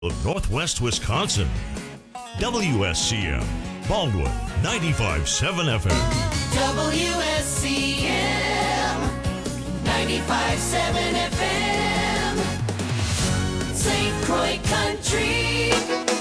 of Northwest Wisconsin. WSCM, Baldwin, 95.7 FM. WSCM, 95.7 FM, St. Croix Country.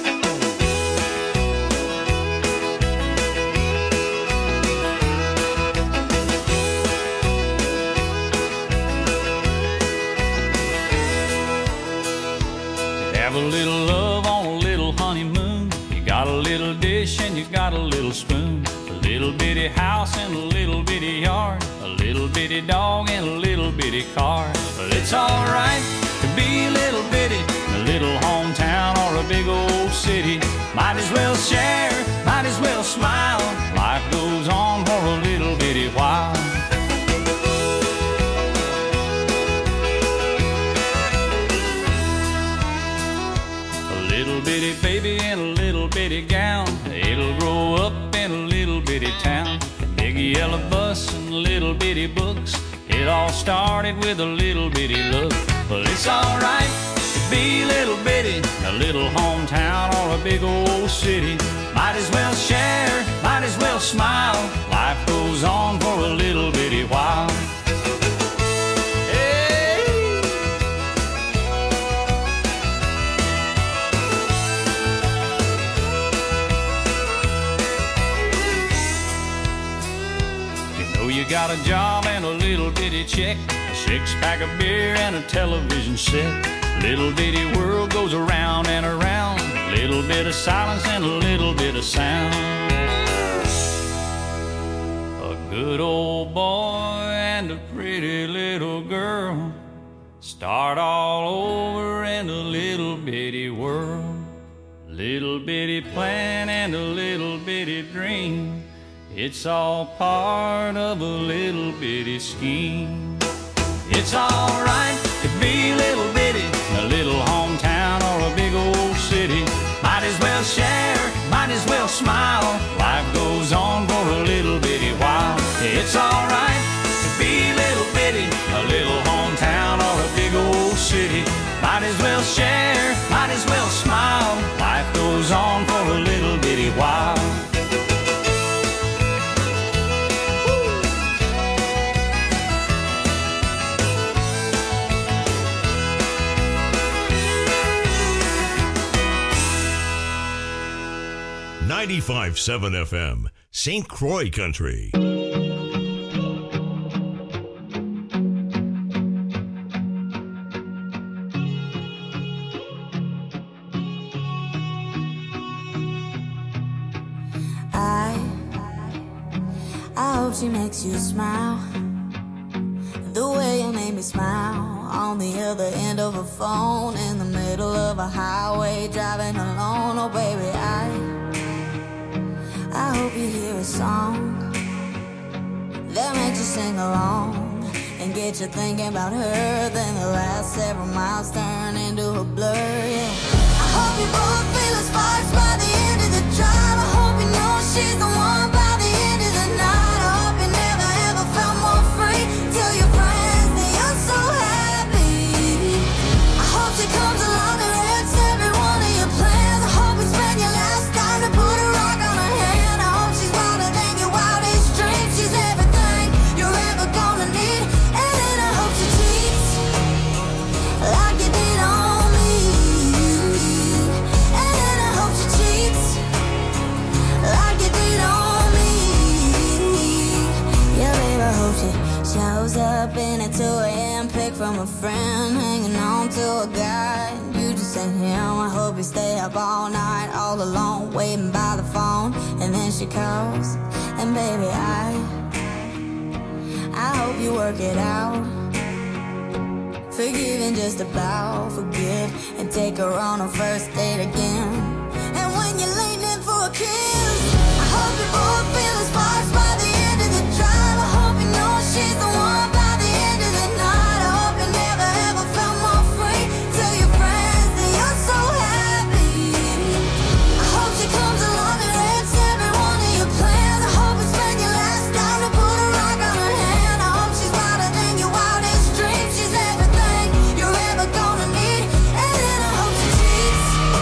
Have a little love on a little honeymoon. You got a little dish and you got a little spoon. A little bitty house and a little bitty yard. A little bitty dog and a little bitty car. But it's alright to be a little bitty in a little hometown or a big old city. Might as well share, might as well smile. Life goes on for a little bitty while. Little bitty baby in a little bitty gown. It'll grow up in a little bitty town. Big yellow bus and little bitty books. It all started with a little bitty look. Well, it's alright to be a little bitty in a little hometown or a big old city. Might as well share, might as well smile. Life goes on for a little bitty while. You got a job and a little bitty check, a six-pack of beer and a television set. Little bitty world goes around and around. Little bit of silence and a little bit of sound. A good old boy and a pretty little girl start all over in a little bitty world. Little bitty plan and a little bitty dream. It's all part of a little bitty scheme. It's alright to be a little bitty in a little hometown or a big old city. Might as well share, might as well smile. Life goes on for a little bitty while. It's alright to be a little bitty in a little hometown or a big old city. Might as well share, might as well smile. Life goes on for a little bitty while. 95.7 FM, St. Croix Country. I hope she makes you smile the way you made me smile on the other end of a phone in the middle of a highway driving alone. Oh baby, I hope you hear a song that makes you sing along and get you thinking about her. Then the last several miles turn into a blur, yeah. I hope you both feel the sparks by the end of the drive. I hope you know she's the one by the end of the night. I hope you never ever felt more free. Tell your friends that you're so happy. I hope she comes along and wrecks every one of your plans. I hope you spend your last time to put a rock on her hand. I hope she's wilder than your wildest dreams. She's everything you're ever gonna need. And then I hope she cheats like you did on me. And then I hope she cheats like you did on me. Yeah, babe, I hope she shows up in at 2 a.m. pick from a friend, hanging on to a guy. You just ain't him. I hope you stay up all night, all alone, waiting by the phone. And then she calls, and baby, I hope you work it out. Forgive and just about forget, and take her on a first date again. And when you're leaning in for a kiss, I hope you both feel the sparks by the end of the drive. I hope you know she's the one by the end of the night. I hope you never ever felt more free. Tell your friends that you're so happy. I hope she comes along and wrecks every one of your plans. I hope you spend your last time to put a rock on her hand. I hope she's wilder than your wildest dreams. She's everything you're ever gonna need. And then I hope she cheats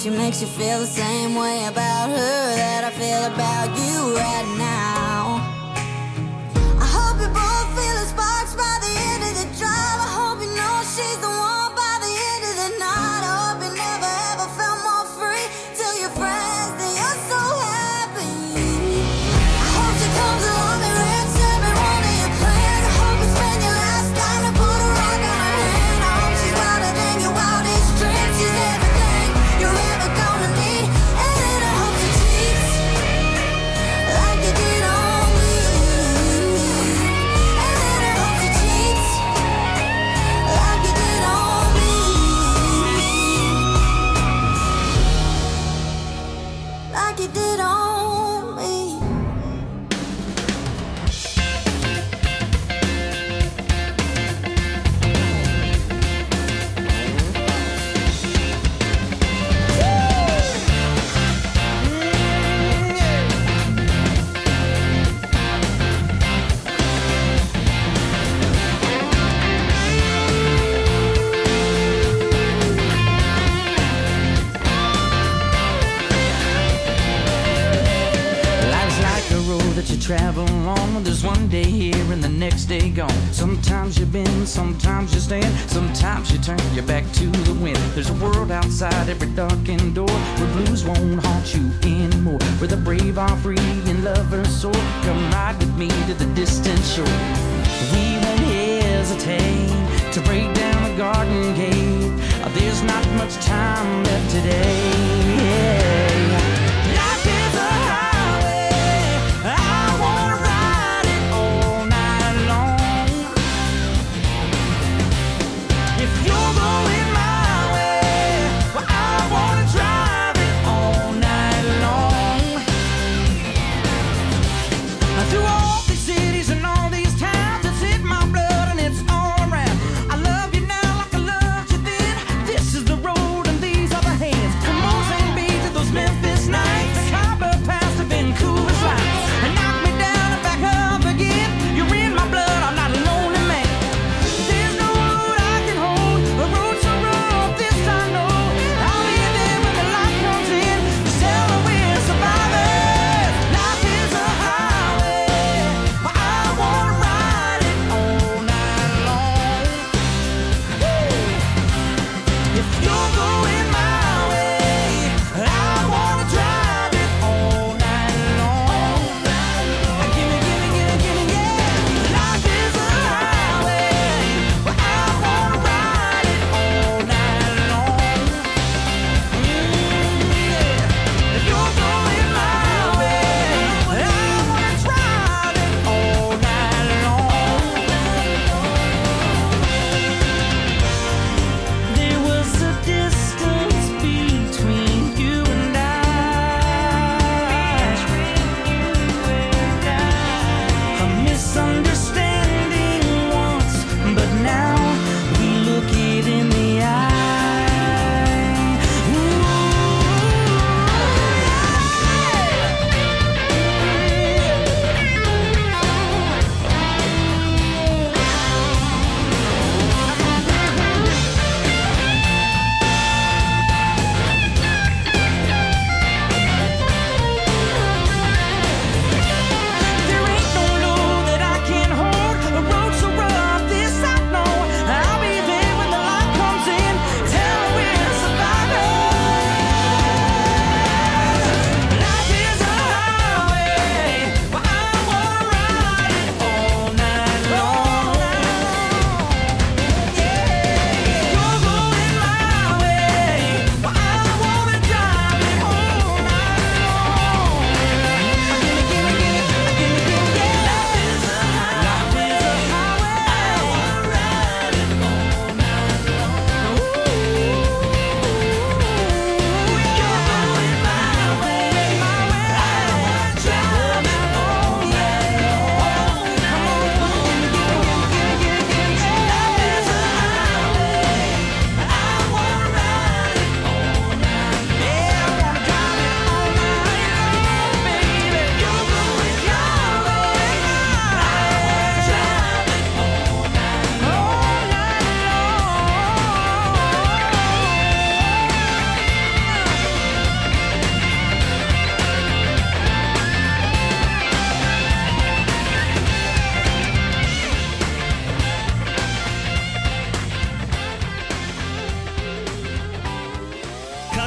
she makes you feel the same way about her that I feel about you right now. I hope you both feel the sparks by the end of the drive. I hope you know she's the one by the end of the night. I hope you never ever felt more free. Tell your friends that you're so happy. I hope she comes along and wrecks every one of your plans. I hope you spend your last dime to put a rock on her hand. I hope she's wilder than your wildest dreams. She's everything you're ever gonna need. And I hope she cheats like you did on me. And I hope she cheats like you did on me. Like you did on me. Life's like a road that you travel on. There's one day here and the next day gone. Sometimes you bend, sometimes you stand, sometimes you turn your back to the wind. There's a world outside every darkened door where blues won't haunt you anymore, where the brave are free and lovers soar. Come ride with me to the distant shore. We won't hesitate to break down a garden gate. There's not much time left today. Life is a highway. I wanna ride it all night long. If you're going my way, well, I wanna drive it all night long. Through all these cities and all these towns, it's in my blood and it's all around. I love you now like I loved you then. This is the road and these are the hands. From Mozambique Beach to those Memphis nights, the Cabo Pass to Vancouver's lights. And knock me down and back up again. You're in my blood, I'm not a lonely man. There's no road I can hold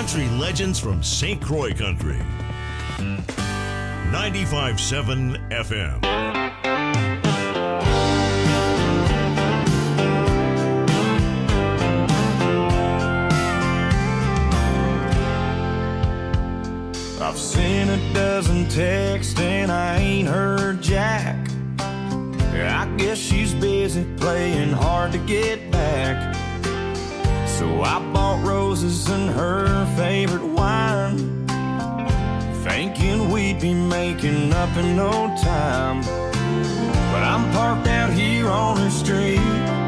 Country legends from St. Croix Country. 95.7 FM. I've seen a dozen texts and I ain't heard jack. I guess she's busy playing hard to get back. So I bought roses and her favorite wine, thinking we'd be making up in no time. But I'm parked out here on the street.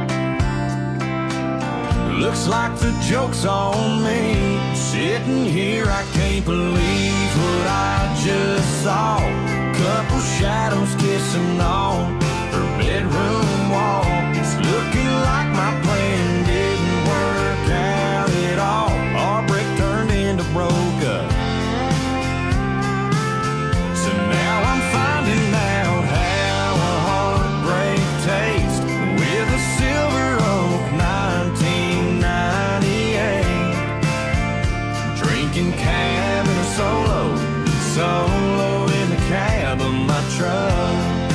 Looks like the joke's on me. Sitting here, I can't believe what I just saw. Couple shadows kissing on her bedroom wall. It's looking like my plan didn't work out at all. Our break turned into broke up. So now I'm finding out how a heartbreak tastes with a Silver Oak 1998. Drinking cab in a solo in the cab of my truck.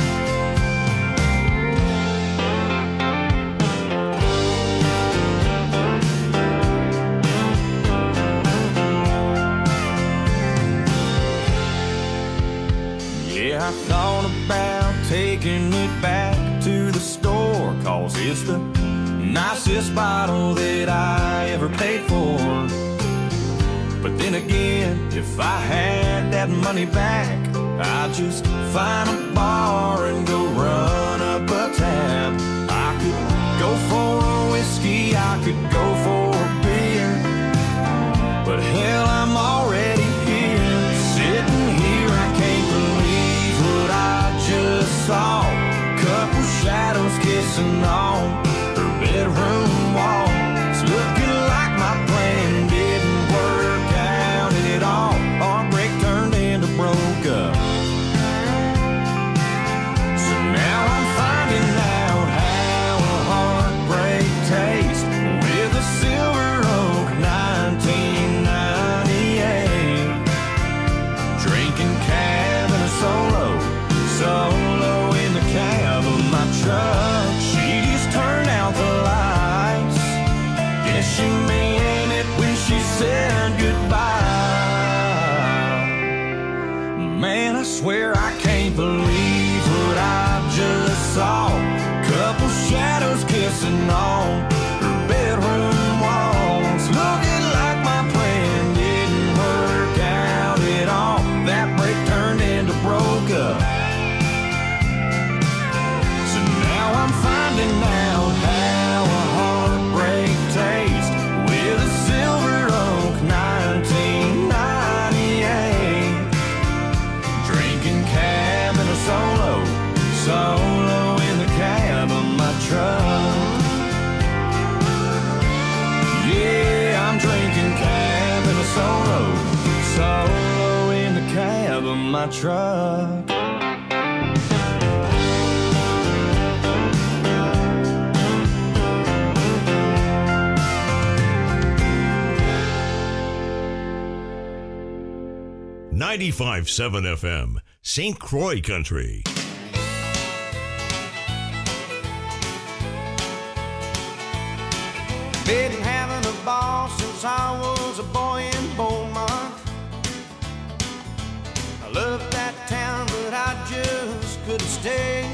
I thought about taking it back to the store, 'cause it's the nicest bottle that I ever paid for. But then again, if I had that money back, I'd just find a bar and go run up a tab. I could go for a whiskey, I could go for a beer, but hell, I'm already here. Sitting here, I can't believe what I just saw. Couple shadows kissing on her bedroom wall. It's looking like my plan didn't work out at all. Our break turned into broke up. So now I'm finding out how a heartbreak tastes with a Silver Oak 1998. Drinking cab in a solo in the cab of my truck. She just turned out the lights. Guess she meant it when she said goodbye. Man, I swear I can't believe what I just saw. Couple shadows kissing on her bedroom walls. Looking like my plan didn't work out at all. That break turned into broke up. So now I'm finding out how a heartbreak tastes with a Silver Oak 1998. Drinking cab in a solo in the cab of my truck. Yeah, I'm drinking cab in a solo in the cab of my truck. .95.7 FM, St. Croix Country. Been having a ball since I was a boy in Beaumont. I loved that town, but I just couldn't stay.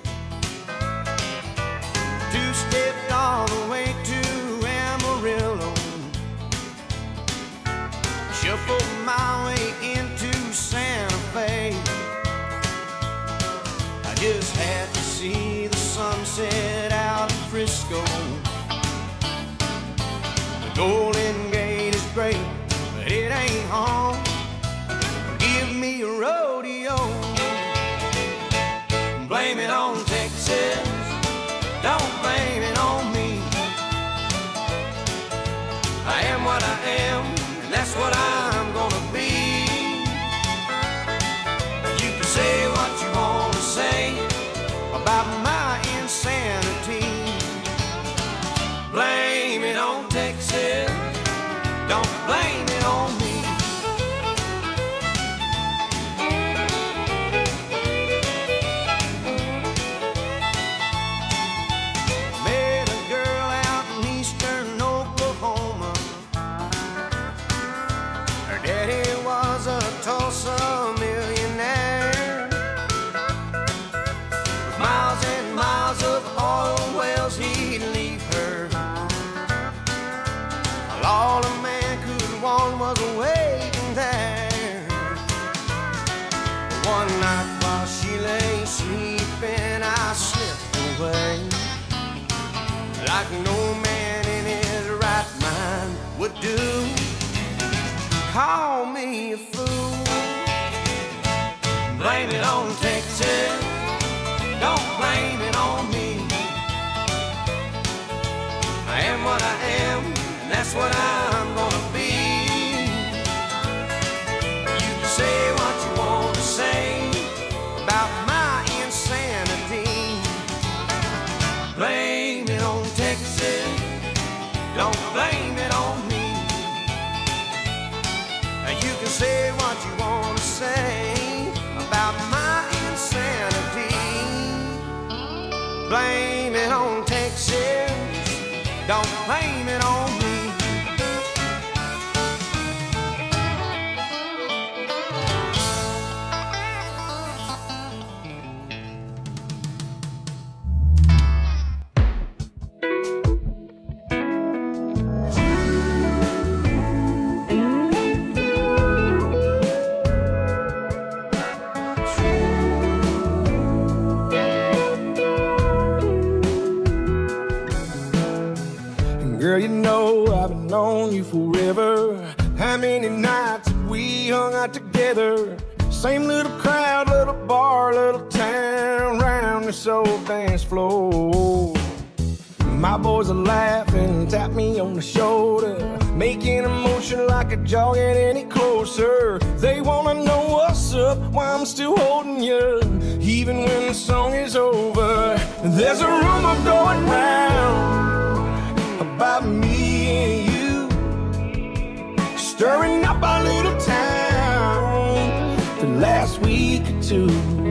Two-stepped all the way to Amarillo, shuffled my way into Santa Fe. I just had to see the sunset out in Frisco. The Golden Gate is great, but it ain't home. Give me a rodeo. Blame it on Texas, don't blame it on me. I am what I am, and that's what I'm gonna be. You can say what you wanna say about my insanity. Blame it on Texas, don't blame it on like no man in his right mind would do. Call me a fool, blame it on Texas, don't blame it on me. I am what I am, and that's what I'm gonna be. You can say what you want to say about my insanity. Blame it on Texas, don't blame it on me. You can say what you want to say about my insanity. Blame it on Texas, don't blame it on me. Girl, you know I've been on you forever. How many nights have we hung out together? Same little crowd, little bar, little town, round this old dance floor. My boys are laughing, tap me on the shoulder, making a motion like a jaw get any closer. They wanna know what's up, why I'm still holding you, even when the song is over. There's a rumor going round about me and you, stirring up our little town the last week or two.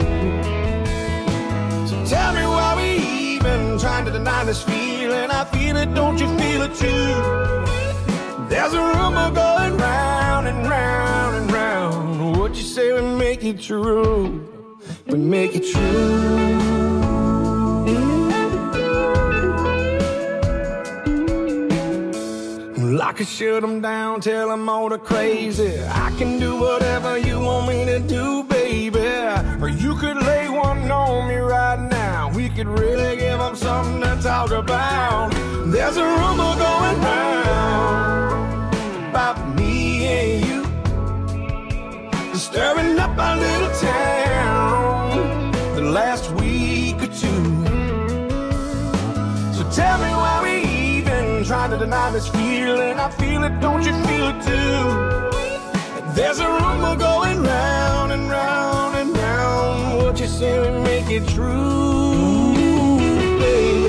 So tell me why we even trying to deny this feeling. I feel it, don't you feel it too? There's a rumor going round and round and round. What you say we make it true, we make it true. I could shut them down, tell them all the crazy. I can do whatever you want me to do, baby. Or you could lay one on me right now. We could really give them something to talk about. There's a rumor going round about me and you, stirring up our little town the last week or two. So tell me why we trying to deny this feeling. I feel it, don't you feel it too? There's a rumor going round and round and round. What you say we make it true, baby.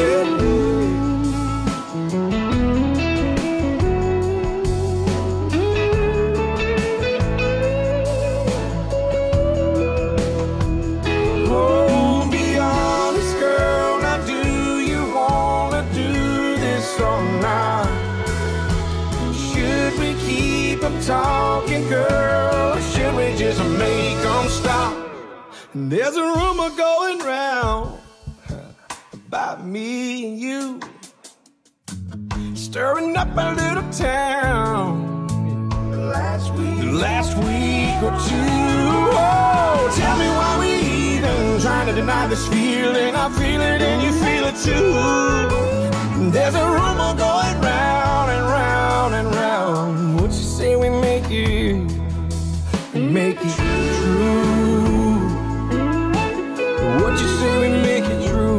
Oh, be honest, girl. Now do you wanna do this or not? Should we keep them talking, girl, or should we just make them stop? And there's a rumor going round about me and you, stirring up a little town the last week or two. Oh, tell me why we even trying to deny this feeling. I feel it and you feel it too. There's a rumor going round and round and round. What you say we make it true? What you say we make it true?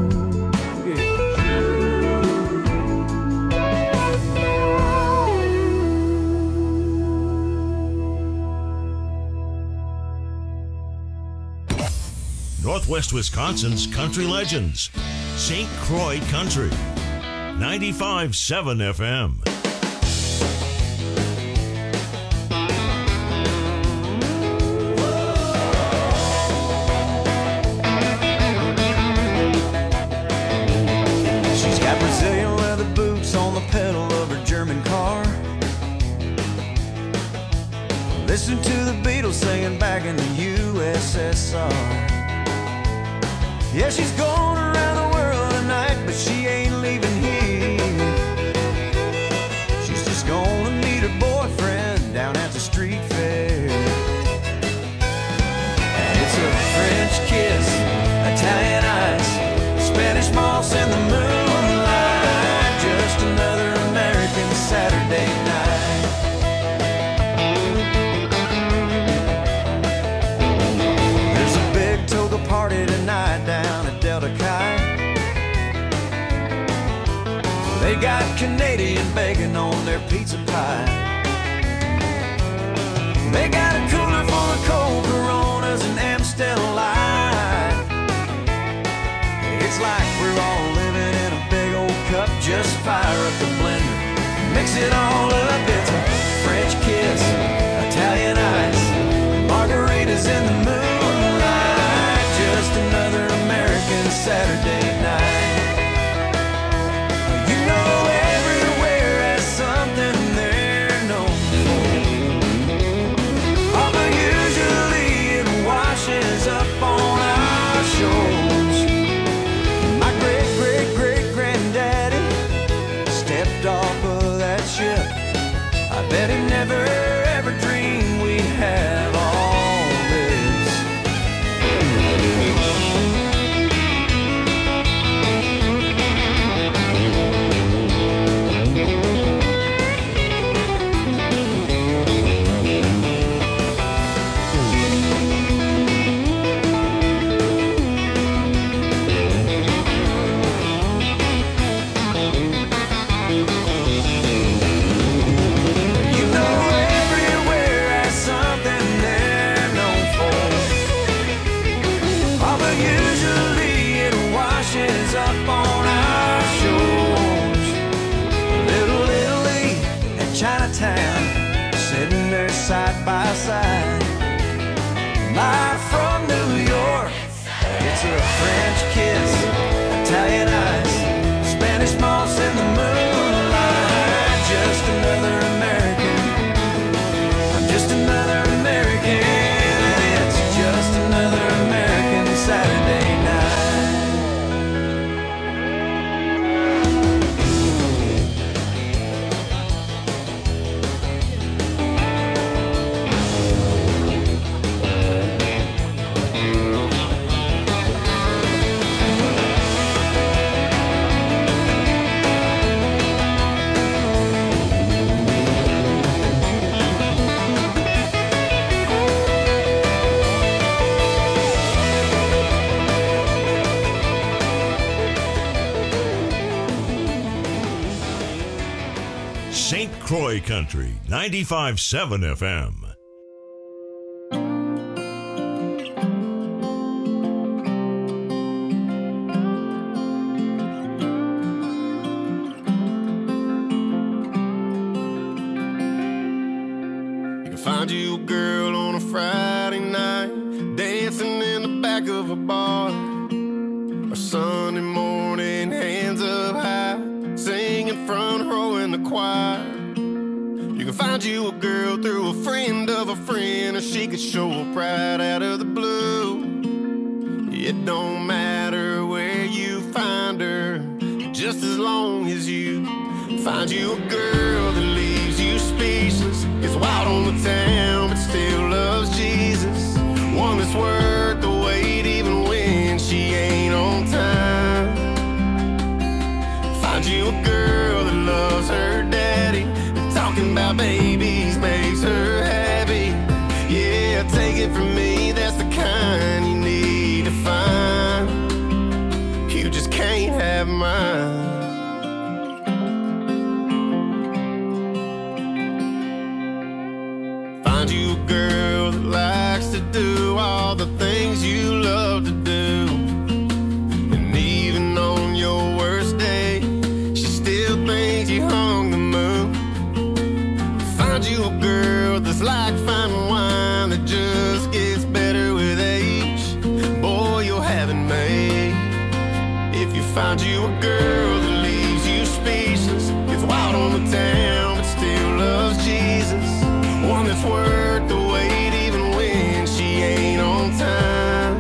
Northwest Wisconsin's country legends. St. Croix Country. 95.7 FM. She's got Brazilian leather boots on the pedal of her German car. Listen to the Beatles singing back in the USSR. Yeah, she's going around the world tonight, but she ain't leaving here. She's just gonna meet her boyfriend down at the street fair. And it's a French kiss, Italian ice, Spanish moss in the moonlight. bacon on their pizza pie. They got a cooler full of cold Coronas and Amstel Light. It's like we're all living in a big old cup. Just fire up the blender, mix it all up. It's a French kiss, Italian ice, margaritas in the moonlight. Just another American Saturday night. You know everywhere has something they're known for. Although usually it washes up on our shores. My great-great-great-granddaddy stepped off of that ship. I bet he never ever dreamed we'd have all this. You know everywhere has something they're known for. Although usually it washes up on our shores. Little Italy and Chinatown, sitting there side by side. Live from New York, it's a French kiss, Italian ice, Spanish moss in the moonlight. Just another American, I'm just another American. It's just another American Saturday night. St. Croix Country, 95.7 FM. You can find you a girl on a Friday night, dancing in the back of a bar. Or Sunday morning, hands up high, singing front row in the choir. You can find you a girl through a friend of a friend, or she could show up right out of the blue. It don't matter where you find her, just as long as you find you a girl that leaves you speechless, gets wild on the town but still loves Jesus. One that's worth the wait even when she ain't on time. Find you a girl that loves her daddy, talking about babies makes her happy. Yeah, take it from me, that's the kind you need to find. You just can't have mine. Find you a girl that likes to do all the things you love to do. And even on your worst day, she still thinks you hung the moon. Find you a girl that's like fine wine that just gets better with age. Boy, you'll have it made. If you find you a girl that leaves you speechless, gets wild on the town but still loves Jesus. One that's worth the wait even when she ain't on time.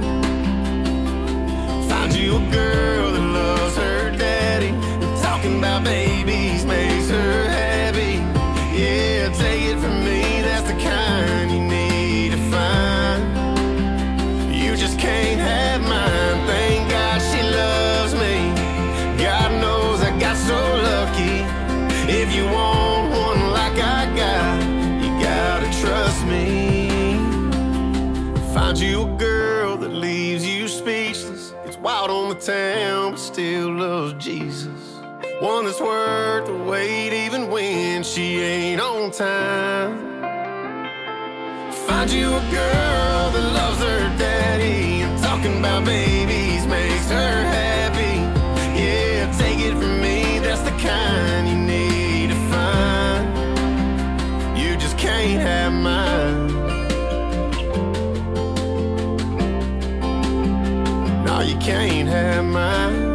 Find you a girl that loves her daddy, talking about babies makes her happy. Yeah, take it from me, that's the kind you need to find. You just can't have mine. Thank God she loves me. God knows I got so lucky. If you want one like I got, you gotta trust me. Find you a girl that leaves you speechless, gets wild on the town but still loves Jesus. one that's worth the wait even when she ain't on time. Find you a girl that loves her daddy and talking about babies makes her happy. Yeah, take it from me, that's the kind you need to find. You just can't have mine. No, you can't have mine.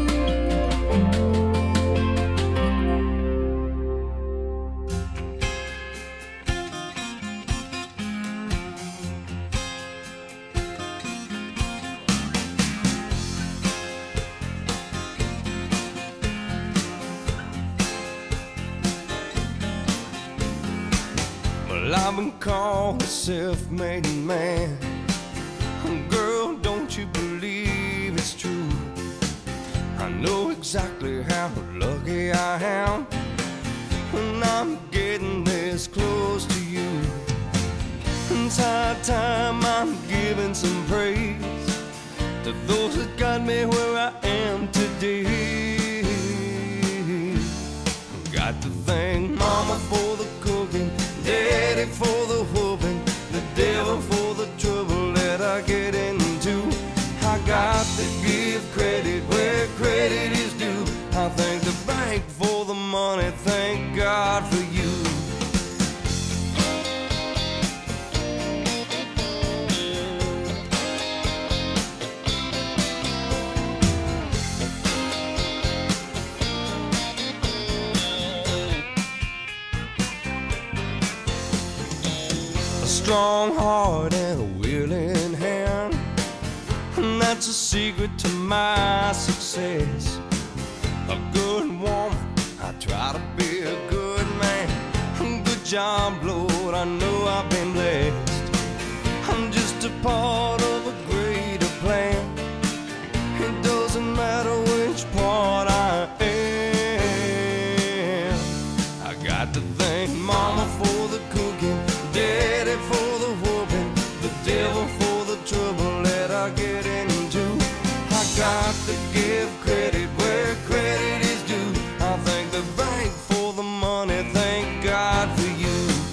I've been called a self-made man. Girl, don't you believe it's true? I know exactly how lucky I am when I'm getting this close to you. It's high time I'm giving some praise to those that got me where I am today. Got to thank Mama for the cooking, Daddy for the whooping, the devil for the trouble that I get into. I got to give credit where credit is due. I thank the bank for the money, thank God for you. A strong heart and a willing hand, and that's a secret to my success. A good woman, I try to be a good man. Good job, Lord, I know I've been blessed. I'm just a part of a greater plan. It doesn't matter which part I am. I got to thank Mama for the cooking, Daddy for the whooping, the devil for the trouble that I get into. I got to give credit where credit is due. I thank the bank for the money, thank God for you.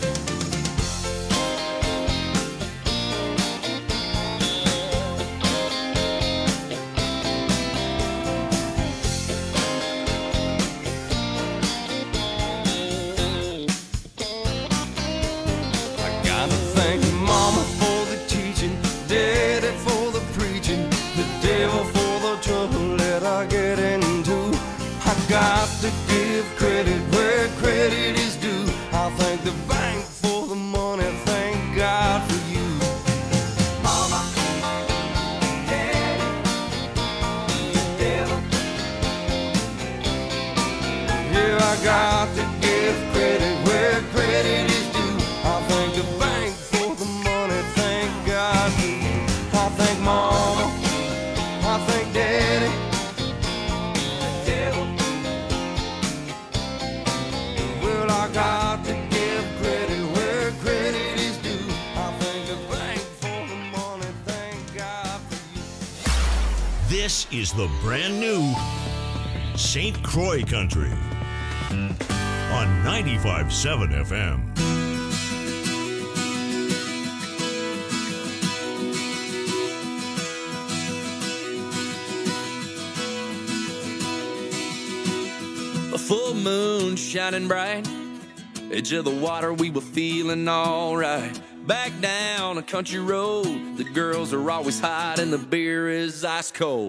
Thank Mama for the teaching, Daddy for the preaching, the devil for the trouble that I get into. I got to give credit where credit is due. I thank the bank for the money, thank God for you. Mama, Daddy, the devil. Yeah, I got to give credit where credit is due. I thank the bank for the money, thank God for you. I thank Mama, I thank Daddy, the devil. Well, I got to give credit where credit is due. I thank the bank for the money, thank God for you. This is the brand new St. Croix Country on 95.7 FM. A full moon shining bright, edge of the water, we were feeling alright. Back down a country road, the girls are always hot and the beer is ice cold.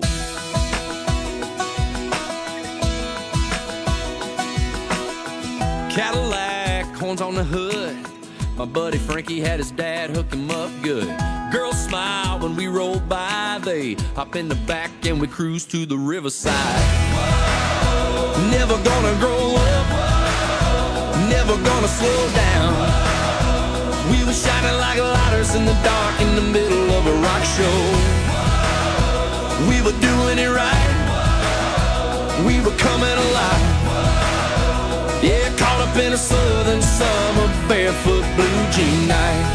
Cadillac, horns on the hood, my buddy Frankie had his dad hook him up good. Girls smile when we roll by, they hop in the back and we cruise to the riverside. Never gonna grow up, never gonna slow down. We were shining like lighters in the dark in the middle of a rock show. We were doing it right, we were coming alive. Yeah, caught up in a southern summer barefoot blue jean night.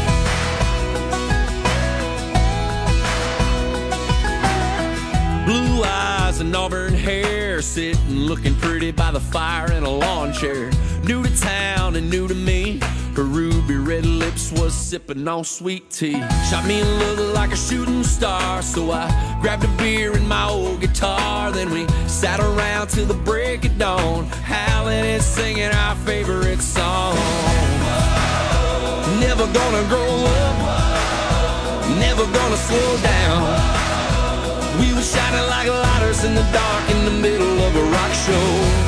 Blue eyes and auburn hair, there sitting looking pretty by the fire in a lawn chair. New to town and new to me, her ruby red lips was sipping on sweet tea. Shot me a look like a shooting star, so I grabbed a beer and my old guitar. Then we sat around till the break of dawn, howling and singing our favorite song. Never gonna grow up, never gonna slow down. We were shining like lighters in the dark in the middle of a rock show.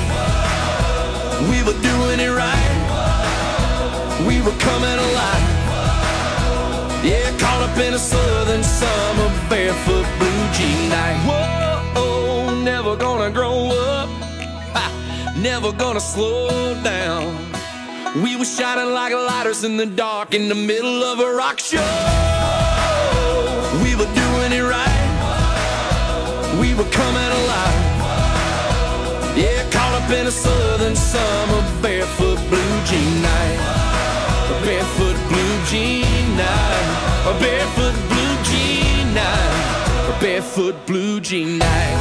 We were doing it right, we were coming alive. Yeah, caught up in a southern summer barefoot blue jean night. Whoa, never gonna grow up, never gonna slow down. We were shining like lighters in the dark in the middle of a rock show. We were doing it right, we were coming alive. Yeah, caught up in a southern summer barefoot blue jean night. A barefoot blue jean night. A barefoot blue jean night. A barefoot blue jean night.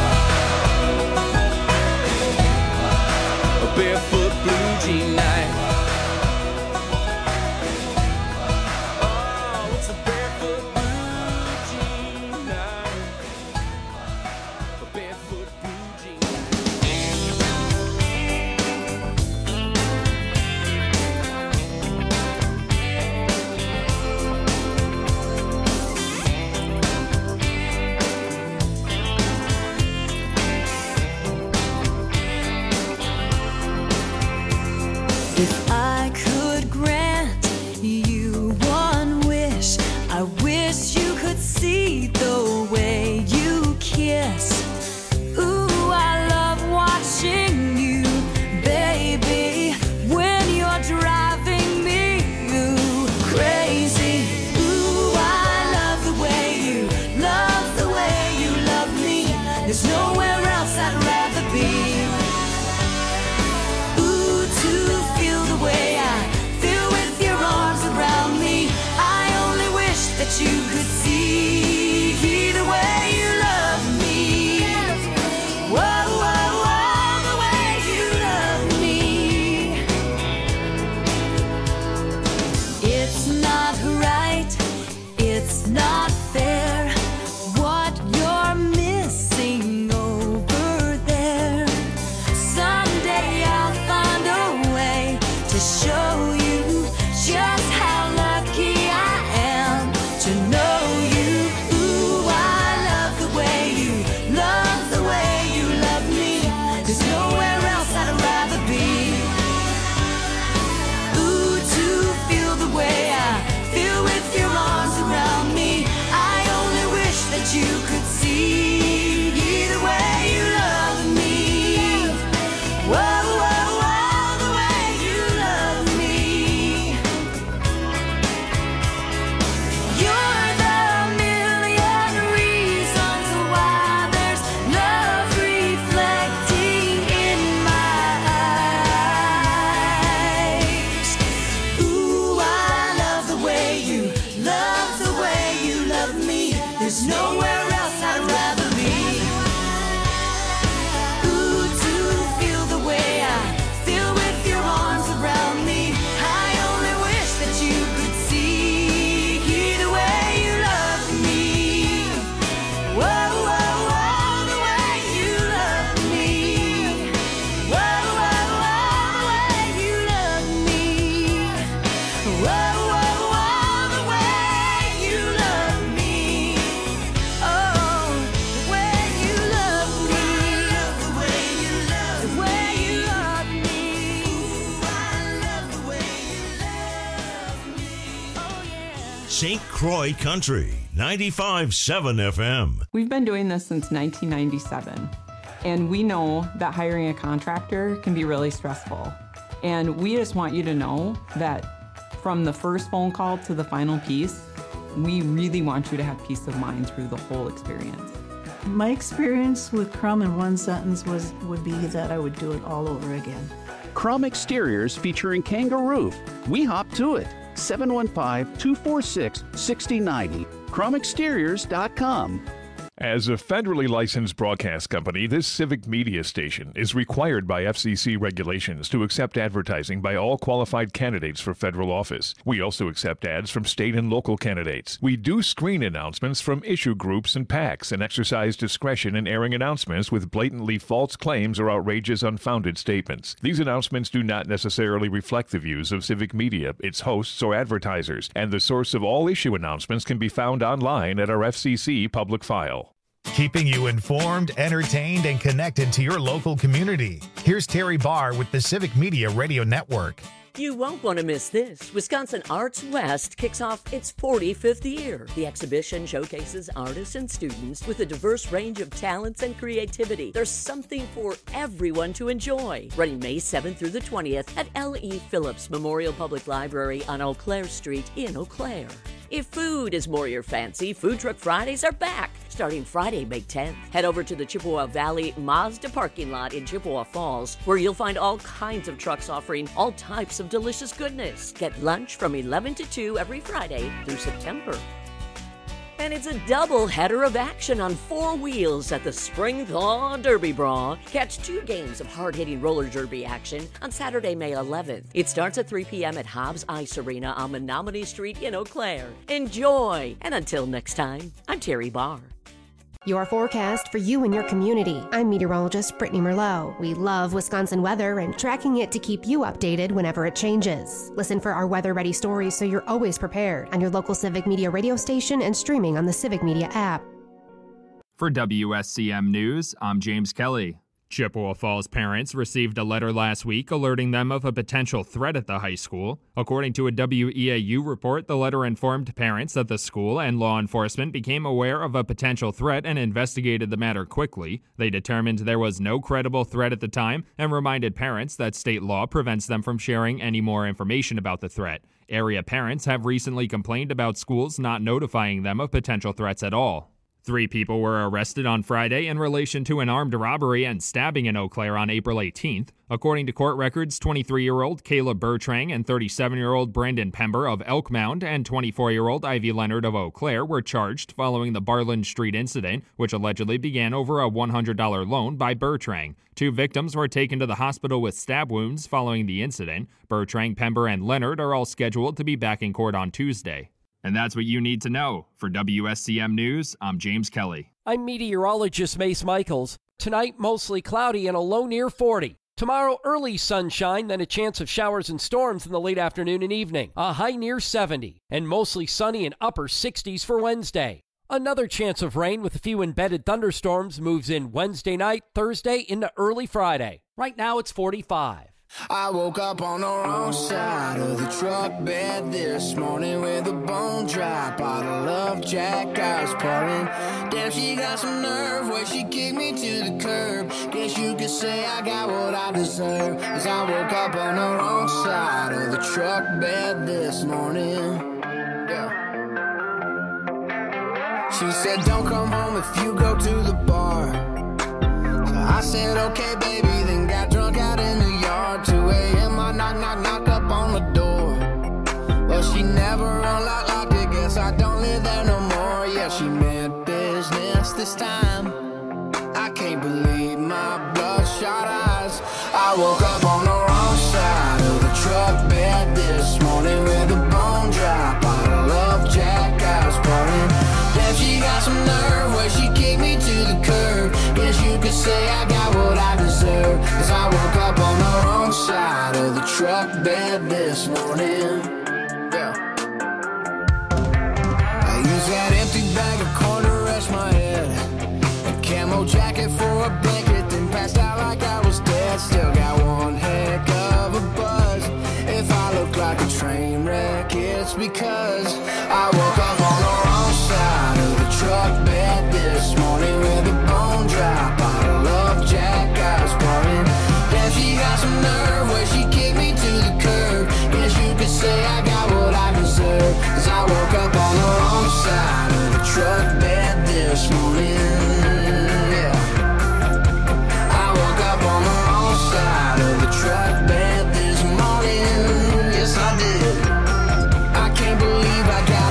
A barefoot blue jean night. Oh, it's a barefoot blue jean night. A barefoot blue jean night. If I could grant you one wish, I wish you could see the way you kiss. Ooh, I love watching you, baby, when you're driving me crazy. Ooh, I love the way you love me. There's nowhere else I'd rather be. That you could see the way you love me. Whoa, whoa, whoa, the way you love me. It's not right, it's not fair, what you're missing over there. Someday I'll find a way to show you just how lucky I am to know you. Ooh, I love the way you love me. There's nowhere else I'd rather be. Ooh, to feel the way I feel with your arms around me. I only wish that you could see the way you love me. Whoa, whoa, whoa, the way you love me. You're the million reasons why there's love reflecting in my eyes. Ooh, I love the way you love me. There's nowhere else I'd rather be. Ooh, to feel the way I feel with your arms around me. I only wish that you could see the way you love me. Whoa, whoa, whoa, the way you love me. Whoa, whoa, whoa, the way you love me. Whoa, whoa, whoa, the way you love me. Oh, the way you love me. The way you love me. Ooh, I love the way you love me. Oh, yeah. St. Croix Country, 95.7 FM. We've been doing this since 1997, and we know that hiring a contractor can be really stressful. And we just want you to know that from the first phone call to the final piece, we really want you to have peace of mind through the whole experience. My experience with Crum in one sentence would be that I would do it all over again. Crum Exteriors featuring Kangaroo. We hop to it. 715-246-6090. CrumExteriors.com. As a federally licensed broadcast company, this civic media station is required by FCC regulations to accept advertising by all qualified candidates for federal office. We also accept ads from state and local candidates. We do screen announcements from issue groups and PACs and exercise discretion in airing announcements with blatantly false claims or outrageous, unfounded statements. These announcements do not necessarily reflect the views of civic media, its hosts, or advertisers, and the source of all issue announcements can be found online at our FCC public file. Keeping you informed, entertained, and connected to your local community. Here's Terry Barr with the Civic Media Radio Network. You won't want to miss this. Wisconsin Arts West kicks off its 45th year. The exhibition showcases artists and students with a diverse range of talents and creativity. There's something for everyone to enjoy. Running May 7th through the 20th at L.E. Phillips Memorial Public Library on Eau Claire Street in Eau Claire. If food is more your fancy, Food Truck Fridays are back. Starting Friday, May 10th, head over to the Chippewa Valley Mazda parking lot in Chippewa Falls, where you'll find all kinds of trucks offering all types of delicious goodness. Get lunch from 11 to 2 every Friday through September. And it's a double header of action on 4 wheels at the Spring Thaw Derby Brawl. Catch 2 games of hard-hitting roller derby action on Saturday, May 11th. It starts at 3 p.m. at Hobbs Ice Arena on Menominee Street in Eau Claire. Enjoy! And until next time, I'm Terry Barr. Your forecast for you and your community. I'm meteorologist Brittany Merlot. We love Wisconsin weather and tracking it to keep you updated whenever it changes. Listen for our weather-ready stories so you're always prepared on your local Civic Media radio station and streaming on the Civic Media app. For WSCM News, I'm James Kelly. Chippewa Falls parents received a letter last week alerting them of a potential threat at the high school. According to a WEAU report, the letter informed parents that the school and law enforcement became aware of a potential threat and investigated the matter quickly. They determined there was no credible threat at the time and reminded parents that state law prevents them from sharing any more information about the threat. Area parents have recently complained about schools not notifying them of potential threats at all. 3 people were arrested on Friday in relation to an armed robbery and stabbing in Eau Claire on April 18th. According to court records, 23-year-old Caleb Bertrang and 37-year-old Brandon Pember of Elk Mound and 24-year-old Ivy Leonard of Eau Claire were charged following the Barland Street incident, which allegedly began over a $100 loan by Bertrang. 2 victims were taken to the hospital with stab wounds following the incident. Bertrang, Pember, and Leonard are all scheduled to be back in court on Tuesday. And that's what you need to know. For WSCM News, I'm James Kelly. I'm meteorologist Mace Michaels. Tonight, mostly cloudy and a low near 40. Tomorrow, early sunshine, then a chance of showers and storms in the late afternoon and evening. A high near 70, and mostly sunny and upper 60s for Wednesday. Another chance of rain with a few embedded thunderstorms moves in Wednesday night, Thursday into early Friday. Right now, it's 45. I woke up on the wrong side of the truck bed this morning with a bone dry bottle of Jack I was pouring. Damn, she got some nerve where she kicked me to the curb. Guess you could say I got what I deserve, 'cause I woke up on the wrong side of the truck bed this morning. Yeah. She said don't come home if you go to the bar. So I said okay baby, then got drunk out in the yard. 2 a.m. I knock up on the door. Well, she never unlocked it, guess I don't live there no more. Yeah, she meant business this time. I can't believe my bloodshot eyes. I woke up on the wrong side of the truck bed this morning with a bone dry bottle of Jack I was pouring. Damn, she got some nerve where she kicked me to the curb. Guess you could say I got what I deserve, 'cause I woke up on the wrong side of the truck bed this morning. Yeah. I used that empty bag of corn to rest my head, a camo jacket for a blanket, then passed out like I was dead. Still got one heck of a buzz. If I look like a train wreck, it's because I woke up on the wrong side of the truck bed this morning with a bone dry bottle of Jack I was pouring. Damn, she got some nerve where she kicked me to the curb. Guess you could say I got what I deserve, 'cause I woke up on the wrong side of the truck bed this morning. Yeah. I woke up on the wrong side of the truck bed this morning. Yes, I did. I can't believe I got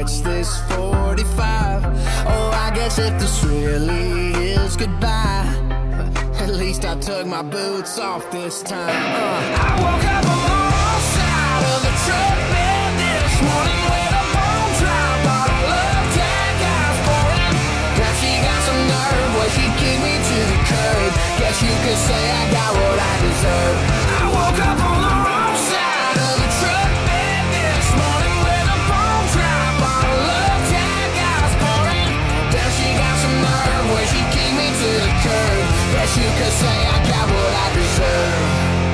catch this 45. Oh, I guess if this really is goodbye, at least I took my boots off this time. I woke up on the wrong side of the truck bed this morning with a bone dry bottle of Jack Eyes pouring. Now she got some nerve where she kicked me to the curb. Guess you could say I got what I deserve. I woke up on the wrong side of the truck bed this morning with a bone dry bottle of Jack Eyes pouring. Now she got some nerve where she kicked me to the curb. Guess you could say I got what I deserve.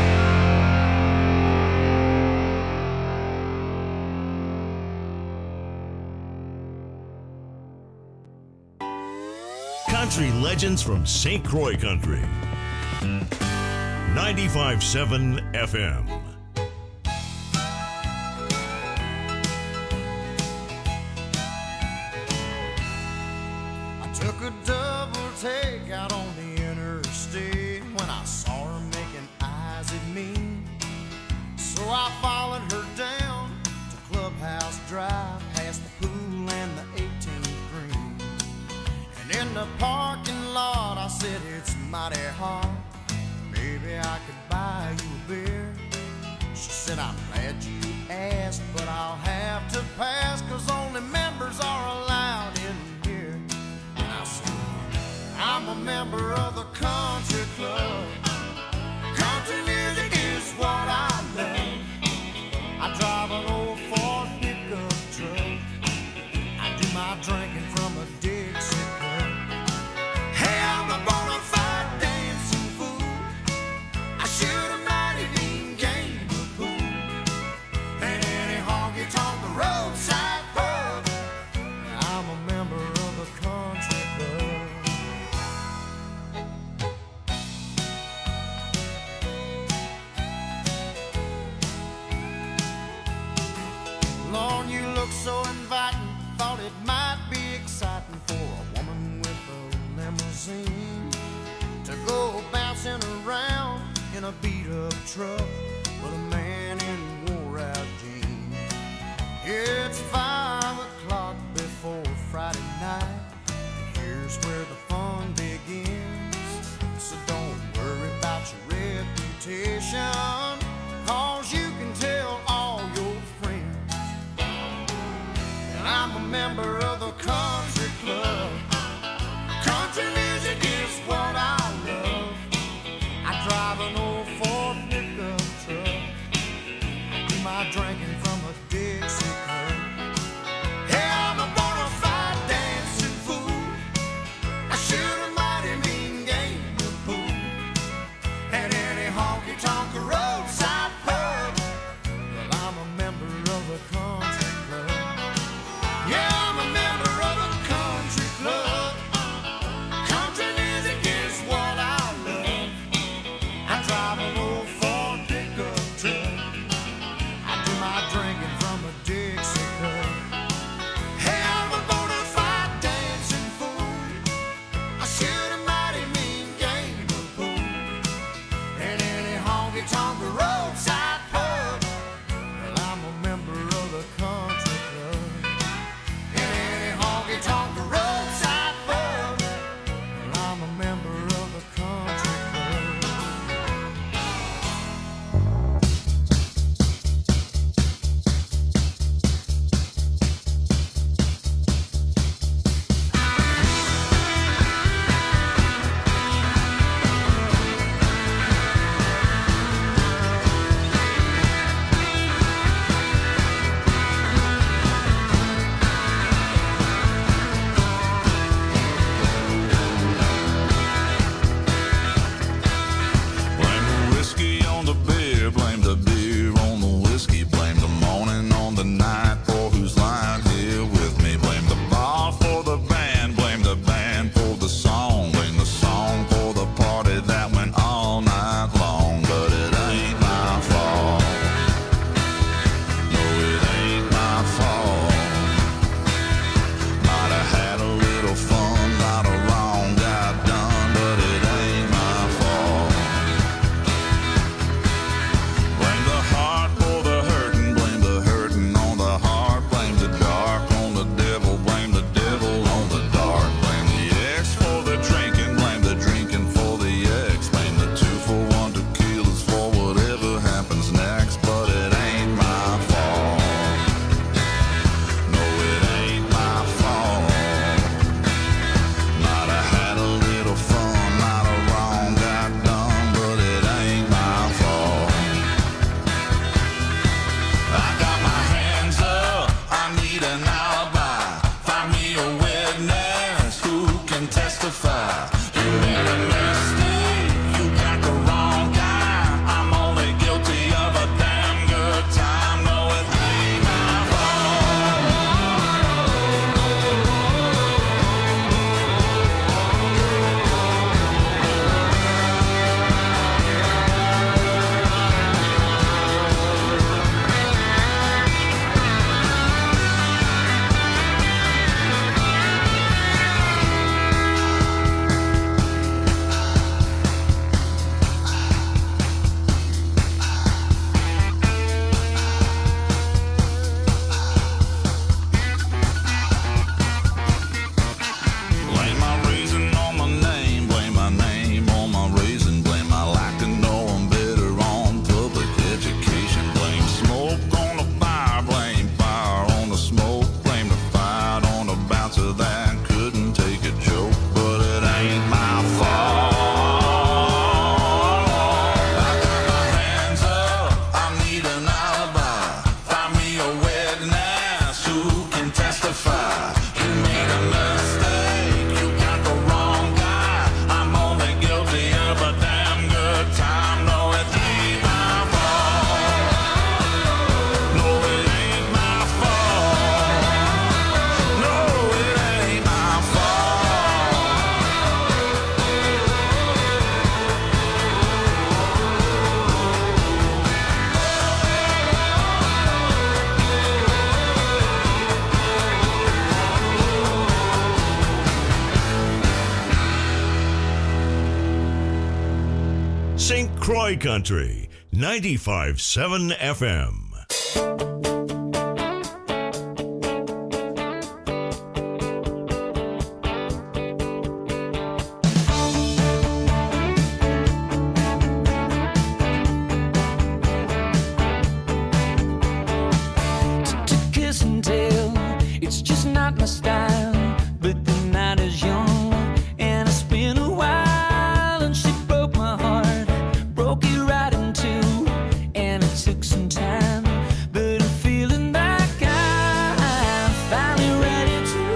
Country legends from St. Croix Country. 95.7 FM. I took a double take out on the interstate when I saw her making eyes at me. So I followed her down to Clubhouse Drive, past the pool and the 18th green. And in the parking lot I said, it's mighty hot, maybe I could buy you a beer. She said, I'm glad you asked, but I'll have to pass, 'cause only members are allowed in here. And I said, I'm a member of the country club. Country music is what I love. I drive an old Ford pickup truck. I do my drinking from a Dixie cup. Hey, I'm a bona fide dancing fool. I shoot a mighty mean game of pool. And any honky-tonk roadside pub. I'm a member of the country club. Lord, you look so inviting. Thought it might be exciting for a woman with a limousine to go bouncing around in a beat-up truck with a man in wore-out jeans. It's 5 o'clock before Friday night, and here's where the fun begins. So don't worry about your reputation, 'cause you can tell all your friends. And I'm a member of the country club. Country music is what I love. I drive an old Ford pickup truck. I do my drinking from a Dixie cup. Hey, I'm a bona fide dancing fool. I shoot a mighty mean game of pool. And any honky-tonk roadside pub. Well, I'm a member of the country club. Yeah, I'm a member of the country club. Country music is what I love. I drive an old Ford pickup truck. I do my drinking from a Dixie cup. Hey, I'm a bona fide dancing fool. I shoot a mighty mean game of pool. And any honky-tonk roadside pub. Well, I'm a member of the country club. And any honky-tonk roadside pub. Well, I'm a member of the country club. Croy Country, 95.7 FM. Kiss and tell, it's just not my style. But the night is young, and it's been a while. And she broke my heart, broke it right in two, and it took some time. But I'm feeling like I'm finally ready to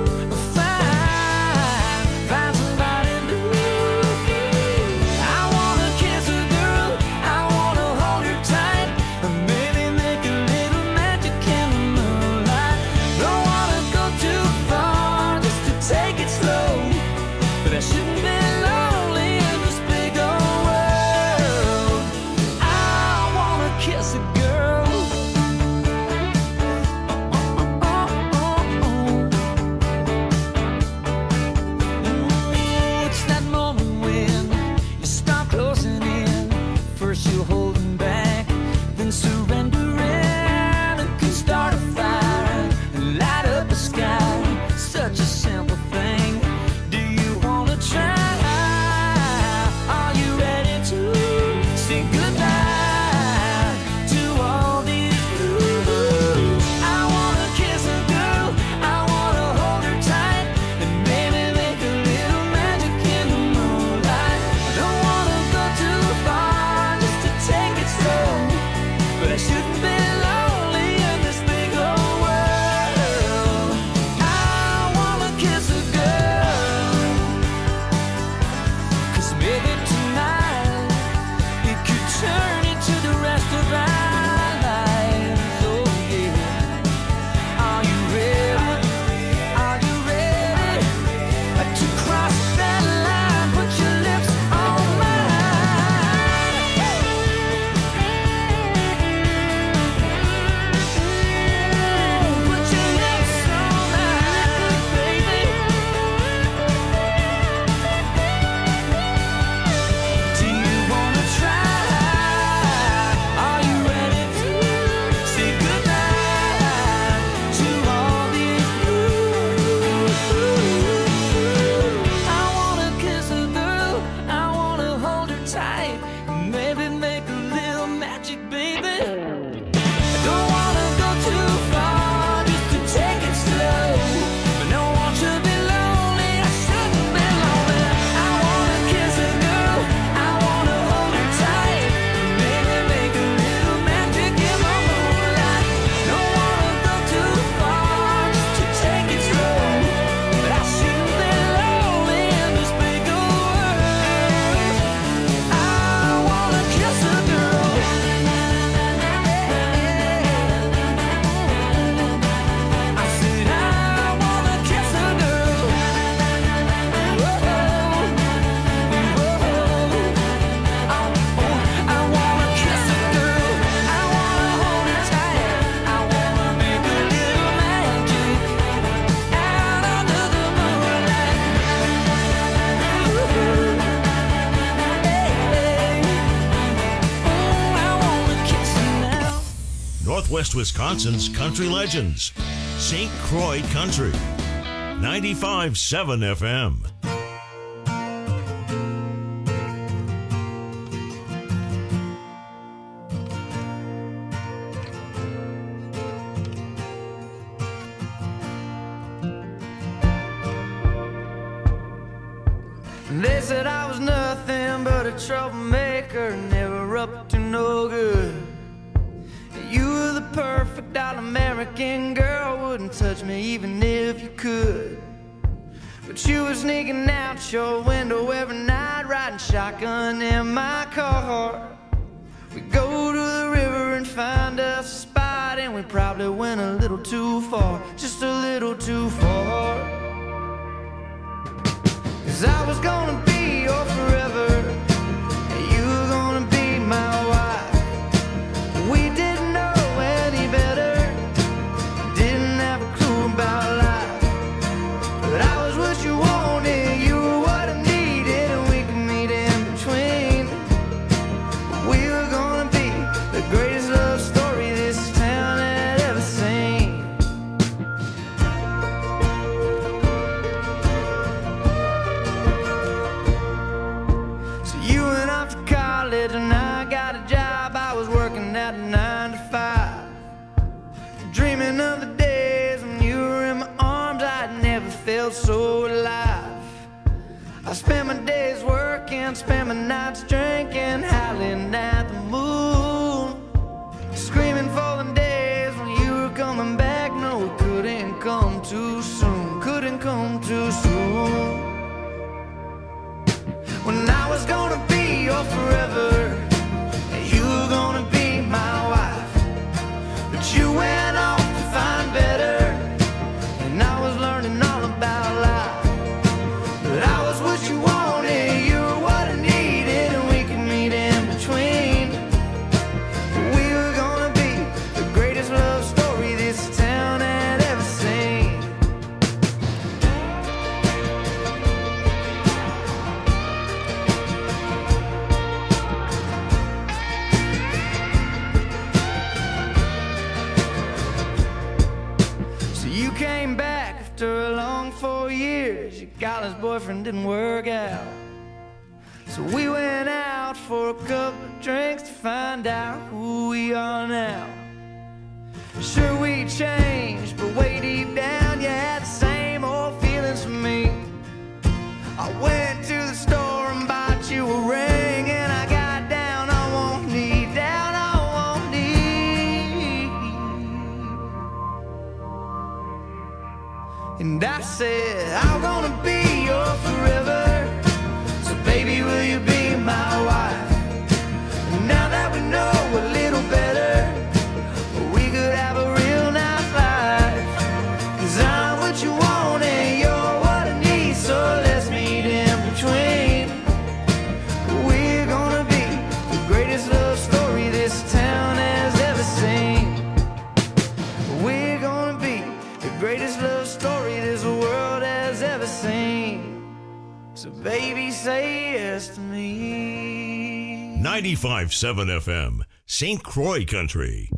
find somebody new. I wanna kiss a girl, I wanna hold her tight, and maybe make a little magic in the moonlight. Don't wanna go too far, just to take it slow, but I shouldn't be lonely in this big old world. I wanna kiss a girl. It's that moment when you start closing in. First you holding back, then surrendering. It can start a fire and light up the sky. Such a simple thing. Do you wanna try? Are you ready to say goodbye to all these blues? I wanna kiss a girl, I wanna hold her tight, and maybe make a little magic in the moonlight. I don't wanna go too far, just to take it slow, but I shouldn't be lonely in this big old world. I wanna kiss a girl, 'cause maybe tonight it could turn into the rest of our lives. Oh yeah. Are you ready? Are you ready to cross that line? Put your lips on mine. Put your lips on mine, baby. Do you wanna try? Are you ready to say goodbye to all these blues? I wanna kiss a girl, I wanna hold her tight, maybe make a little magic, baby. I don't wanna go too far, just to take it slow, but no one should be lonely, I shouldn't be lonely. I wanna kiss a girl, I wanna hold her tight, maybe make a little magic in the moonlight. Don't wanna go too far, just to take it slow, but I shouldn't be lonely in this big old world. I wanna kiss a girl. I said I wanna kiss a girl. Whoa, whoa. I wanna kiss a girl. I wanna hold her tight. I wanna make a little magic out under the moonlight. I wanna kiss her now. Northwest Wisconsin's Country Legends, St. Croix Country, 95.7 FM. They said I was nothing but a troublemaker, never up to no good. You were the perfect all-American girl, wouldn't touch me even if you could. But you were sneaking out your window every night, riding shotgun in my car. We go to the river and find us a spot, and we probably went a little too far, just a little too far. 'Cause I was gonna be your forever, and you were gonna be my wife. We didn't know any better, didn't have a clue about life. But I was what you wanted, you were what I needed, and we could meet in between. got a job, I was working at 9 to 5. Dreaming of the days when you were in my arms, I'd never felt so alive. I spent my days working, spent my nights drinking, howling at the moon, screaming for the days when you were coming back. No, it couldn't come too soon, couldn't come too soon. When I was gonna be your forever, and you were gonna be my wife, but you went off to find better, and I was learning all about life. But I was what you wanted, you were what I needed, and we could meet in between. We were gonna be the greatest love story this town had ever seen. So you came back after a long 4 years. Your college boyfriend didn't work out, so we went out for a couple of drinks to find out who we are now. Sure, we changed, but way deep down you had the same old feelings for me. I went to the store and bought you a ring, and I got down on one knee, down on one knee, and I said, I'm gonna be your forever, so baby, will you be my wife? And now that we know a little better, we could have a real nice life. 'Cause I'm what you want and you're what I need, so let's meet in between. We're gonna be the greatest love story this town has ever seen. We're gonna be the greatest love story this world has ever seen. So baby, say yes to me. 95.7 FM, St. Croix Country.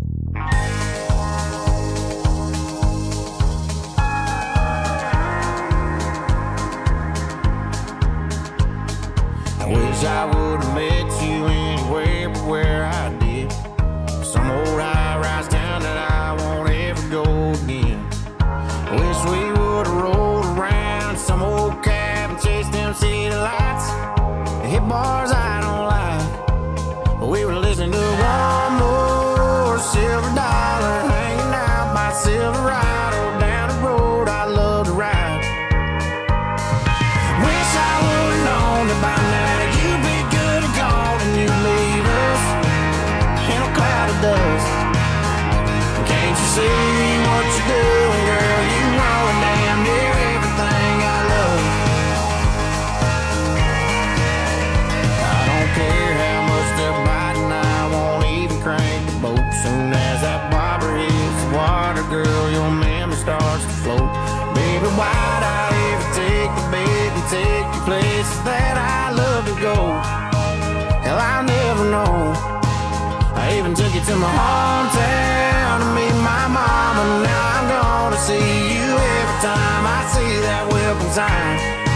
I wish I would have met you anywhere but where I did. Some old high-rise town that I won't ever go again. I wish we would have rolled around some old cab and chased them city lights. Hit bars I don't like, but we were listening to one more silver dollar, hanging out by Silverado down the road I love to ride. Wish I would have known that by now you'd be good and gone and you'd leave us in a cloud of dust. Can't you see what you're doing, girl? You ruin damn near everything I love. I don't care how much they're biting, I won't even crank the boat. Soon as that bobber hits the water, girl, your memory starts to float. Baby, why'd I ever take the bait and take you places that I love to go? Hell, I'll never know. I even took you to my hometown to meet my mama. Now I'm gonna see you every time I see that welcome sign.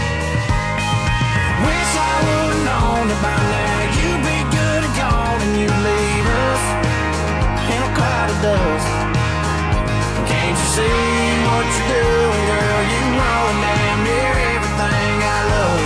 Wish I would've known that by now you'd be good and gone and you'd leave us in a cloud of dust. Can't you see what you're doing, girl? You ruin damn near everything I love.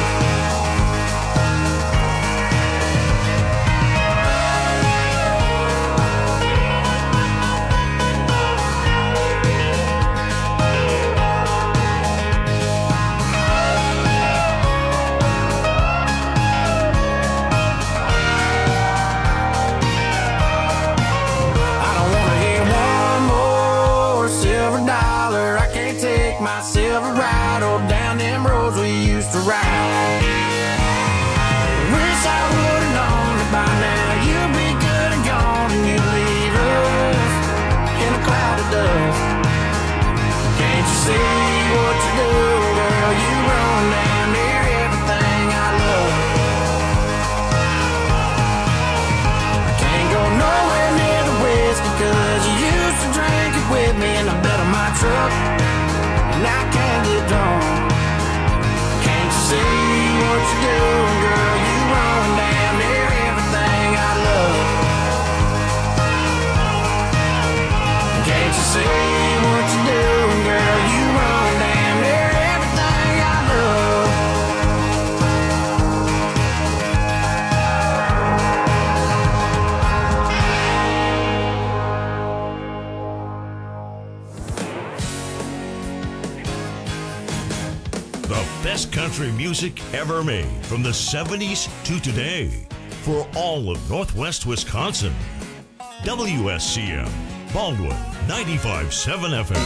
best country music ever made from the 70s to today for all of Northwest Wisconsin. WSCM, Baldwin, 95.7 FM.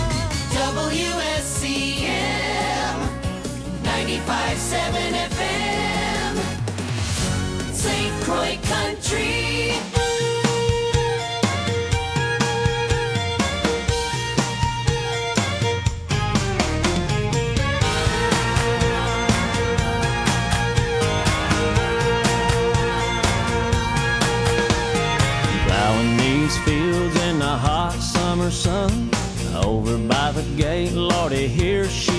WSCM 95.7 FM, St. Croix Country. Plowing these fields in the hot summer sun, over by the gate, Lordy, here she